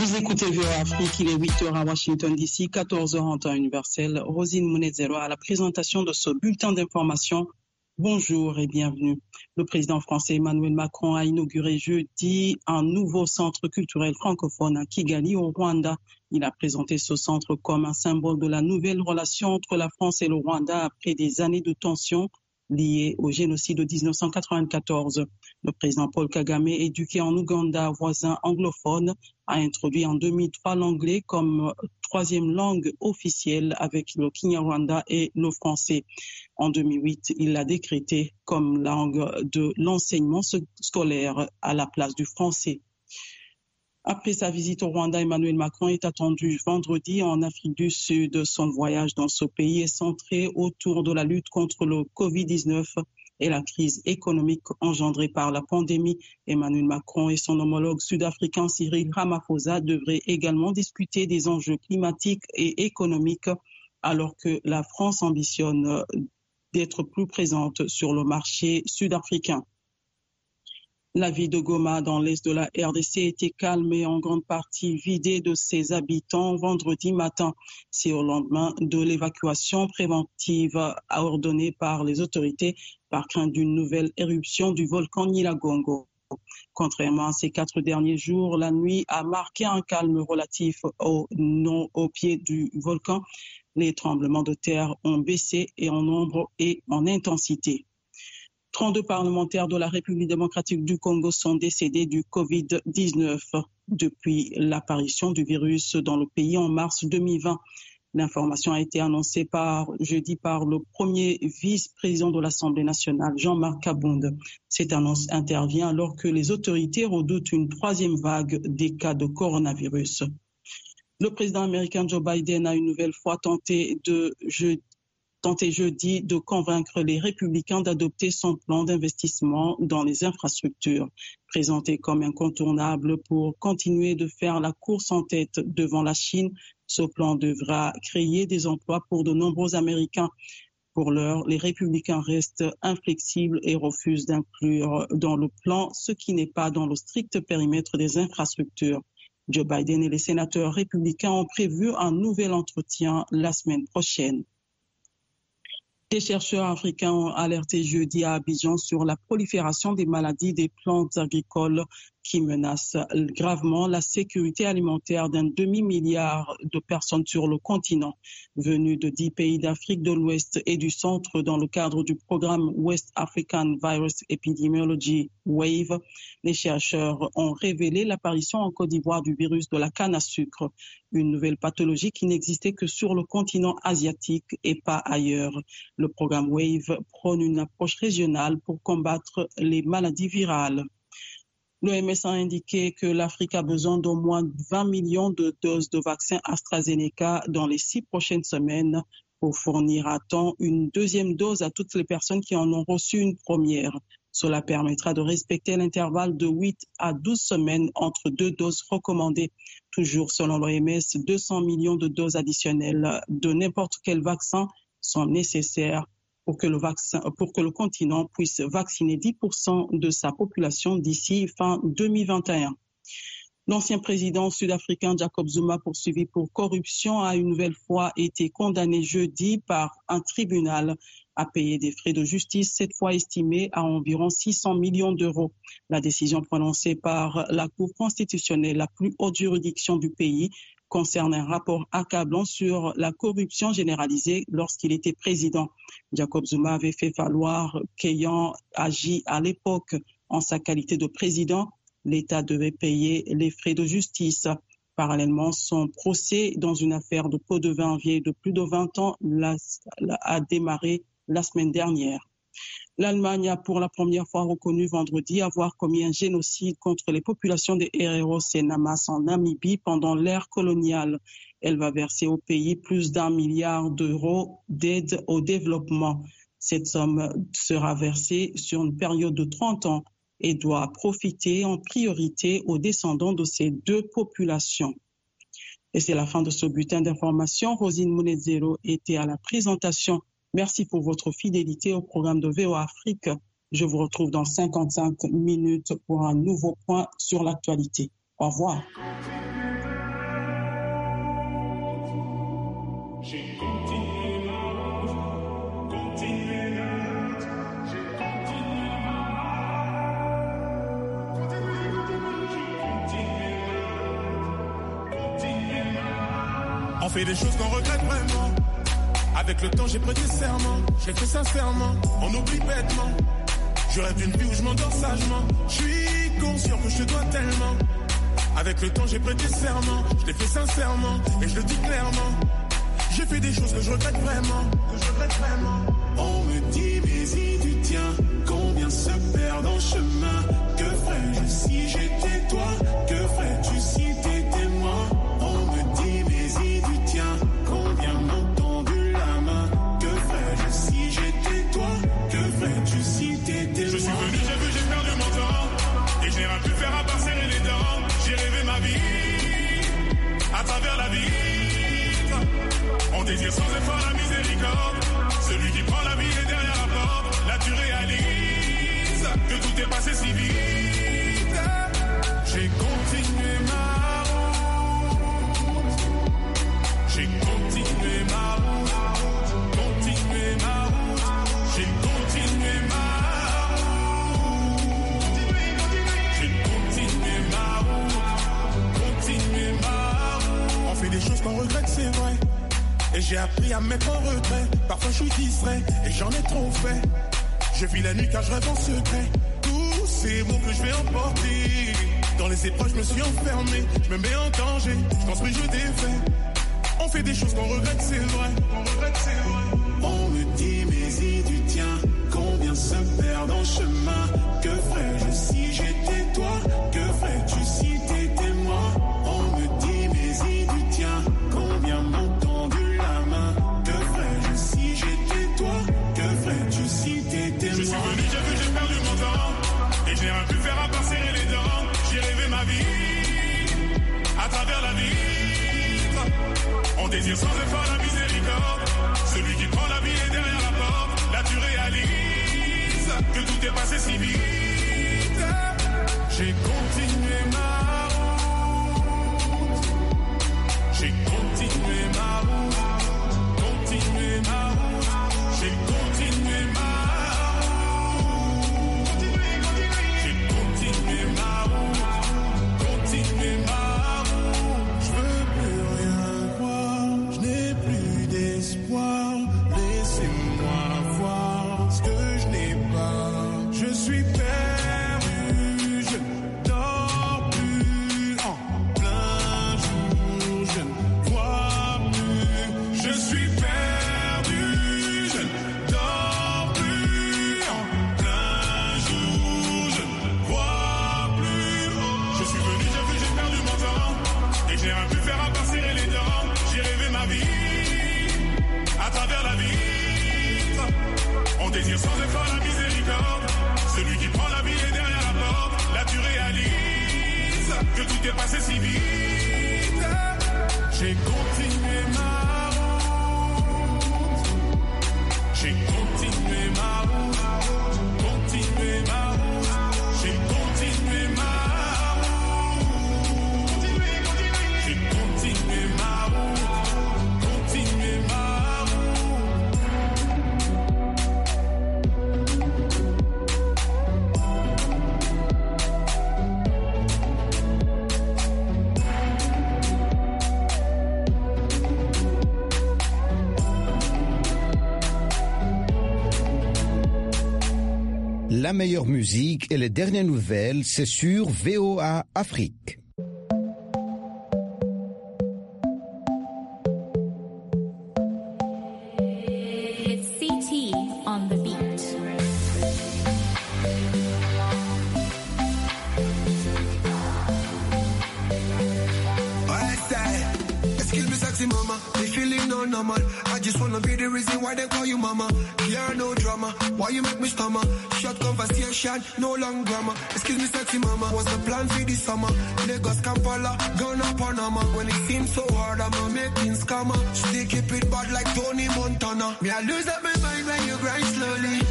Vous écoutez VOA Afrique, il est 8h à Washington DC, 14h en temps universel. Rosine Munezero à la présentation de ce bulletin d'information. Bonjour et bienvenue. Le président français Emmanuel Macron a inauguré jeudi un nouveau centre culturel francophone à Kigali, au Rwanda. Il a présenté ce centre comme un symbole de la nouvelle relation entre la France et le Rwanda après des années de tensions liées au génocide de 1994. Le président Paul Kagame, éduqué en Ouganda, voisin anglophone, a introduit en 2003 l'anglais comme troisième langue officielle avec le Kinyarwanda et le français. En 2008, il l'a décrété comme langue de l'enseignement scolaire à la place du français. Après sa visite au Rwanda, Emmanuel Macron est attendu vendredi en Afrique du Sud. Son voyage dans ce pays est centré autour de la lutte contre le Covid-19 et la crise économique engendrée par la pandémie. Emmanuel Macron et son homologue sud-africain Cyril Ramaphosa devraient également discuter des enjeux climatiques et économiques alors que la France ambitionne d'être plus présente sur le marché sud-africain. La ville de Goma, dans l'est de la RDC, était calme et en grande partie vidée de ses habitants vendredi matin. C'est au lendemain de l'évacuation préventive ordonnée par les autorités par crainte d'une nouvelle éruption du volcan Nyiragongo. Contrairement à ces 4 derniers jours, la nuit a marqué un calme relatif au pied du volcan. Les tremblements de terre ont baissé et en nombre et en intensité. 32 parlementaires de la République démocratique du Congo sont décédés du Covid-19 depuis l'apparition du virus dans le pays en mars 2020. L'information a été annoncée jeudi par le premier vice-président de l'Assemblée nationale, Jean-Marc Kabonde. Cette annonce intervient alors que les autorités redoutent une 3e vague des cas de coronavirus. Le président américain Joe Biden a une nouvelle fois tenté jeudi de convaincre les républicains d'adopter son plan d'investissement dans les infrastructures. Présenté comme incontournable pour continuer de faire la course en tête devant la Chine, ce plan devra créer des emplois pour de nombreux Américains. Pour l'heure, les républicains restent inflexibles et refusent d'inclure dans le plan ce qui n'est pas dans le strict périmètre des infrastructures. Joe Biden et les sénateurs républicains ont prévu un nouvel entretien la semaine prochaine. Des chercheurs africains ont alerté jeudi à Abidjan sur la prolifération des maladies des plantes agricoles qui menacent gravement la sécurité alimentaire d'un demi-milliard de personnes sur le continent. Venues de 10 pays d'Afrique de l'Ouest et du Centre dans le cadre du programme West African Virus Epidemiology WAVE, les chercheurs ont révélé l'apparition en Côte d'Ivoire du virus de la canne à sucre, une nouvelle pathologie qui n'existait que sur le continent asiatique et pas ailleurs. Le programme WAVE prône une approche régionale pour combattre les maladies virales. L'OMS a indiqué que l'Afrique a besoin d'au moins 20 millions de doses de vaccins AstraZeneca dans les 6 prochaines semaines pour fournir à temps une 2e dose à toutes les personnes qui en ont reçu une première. Cela permettra de respecter l'intervalle de 8 à 12 semaines entre 2 doses recommandées. Toujours selon l'OMS, 200 millions de doses additionnelles de n'importe quel vaccin sont nécessaires pour que le continent puisse vacciner 10% de sa population d'ici fin 2021. L'ancien président sud-africain Jacob Zuma, poursuivi pour corruption, a une nouvelle fois été condamné jeudi par un tribunal à payer des frais de justice, cette fois estimés à environ 600 millions d'euros. La décision prononcée par la Cour constitutionnelle, la plus haute juridiction du pays, concerne un rapport accablant sur la corruption généralisée lorsqu'il était président. Jacob Zuma avait fait valoir qu'ayant agi à l'époque en sa qualité de président, l'État devait payer les frais de justice. Parallèlement, son procès dans une affaire de pot de vin vieille de plus de 20 ans a démarré la semaine dernière. L'Allemagne a pour la première fois reconnu vendredi avoir commis un génocide contre les populations des Hereros et Namas en Namibie pendant l'ère coloniale. Elle va verser au pays plus d'1 milliard d'euros d'aide au développement. Cette somme sera versée sur une période de 30 ans et doit profiter en priorité aux descendants de ces 2 populations. Et c'est la fin de ce bulletin d'information. Rosine Munezero était à la présentation. Merci pour votre fidélité au programme de VOA Afrique. Je vous retrouve dans 55 minutes pour un nouveau point sur l'actualité. Au revoir. fait des choses qu'on regrette vraiment. Avec le temps j'ai prêté serment, je l'ai fait sincèrement, on oublie bêtement. Je rêve d'une vie où je m'endors sagement. Je suis conscient que je te dois tellement. Avec le temps j'ai prêté serment, je l'ai fait sincèrement et je le dis clairement. J'ai fait des choses que je regrette vraiment, On me dit mais si tu tiens, combien se perdent en chemin. Que ferais-je si j'étais toi? Que ferais-tu si t'étais moi? On me dit mais si tu tiens, combien m'ont tendu la main. Que ferais-je si j'étais toi? Que ferais-tu si t'étais moi? Je suis venu, j'ai vu, j'ai perdu mon temps. Et je n'ai rien pu faire à part serrer les dents. J'ai rêvé ma vie, à travers la vie. On désire sans effort la miséricorde. Celui qui prend la vie est derrière la porte. Là tu réalises que tout est passé si vite. J'ai continué ma route. J'ai continué ma route. Continué ma route. J'ai continué ma route. J'ai continué ma route. Continué ma route. On fait des choses qu'on regrette, c'est vrai. Et j'ai appris à me mettre en retrait. Parfois je suis distrait et j'en ai trop fait. Je vis la nuit car je rêve en secret. Tous ces mots que je vais emporter. Dans les épreuves je me suis enfermé. Je me mets en danger, je construis, je défais. On fait des choses qu'on regrette, c'est vrai. On me dit mais si tu tiens, combien se perdent en chemin. Que ferais-je si j'étais toi? Que ferais-tu si t'étais moi? On me dit mais si tu tiens, combien m'ont tendu la main. Que ferais-je si j'étais toi? Que ferais-tu si t'étais moi? Je suis venu, j'ai vu, j'ai perdu mon temps. Et je n'ai rien pu faire à part serrer les dents. J'ai rêvé ma vie, à travers la vie. On désire sans effort la miséricorde. Celui qui prend la vie est derrière la porte. Là tu réalises que tout est passé si vite. J'ai continué ma route. J'ai continué ma route. Continué ma route. J'ai continué ma route. J'ai continué ma route. Continué ma route. Je veux plus rien voir. Je n'ai plus d'espoir. Laissez-moi voir ce que je n'ai pas. Je suis perdu, je ne dors plus en plein jour, je ne vois plus. Je suis perdu, je ne dors plus en plein jour, je ne vois plus. Je suis venu, j'ai vu, j'ai perdu mon temps. Et je n'ai rien pu faire à part serrer les dents. J'ai rêvé ma vie, à travers la vie. On désire sans effort la miséricorde. Celui qui prend la vie est derrière la porte. Là tu réalises que tout est passé si vite. J'ai continué ma route. J'ai continué ma route. Continué ma route. J'ai continué ma route. J'ai continué ma route. Continué ma La meilleure musique et les dernières nouvelles, c'est sur VOA Afrique. It's CT on the beat. Excuse me, sexy mama, this feeling no normal. I just wanna be the reason why they call you mama. Yeah, no drama, why you make me stammer? Short conversation, no long grammar. Excuse me, sexy mama, what's the plan for this summer? Lagos, Kampala, Ghana, Panama. When it seems so hard, I'm a making scammer. Still keep it bad like Tony Montana. Me, I lose up my mind when you grind slowly.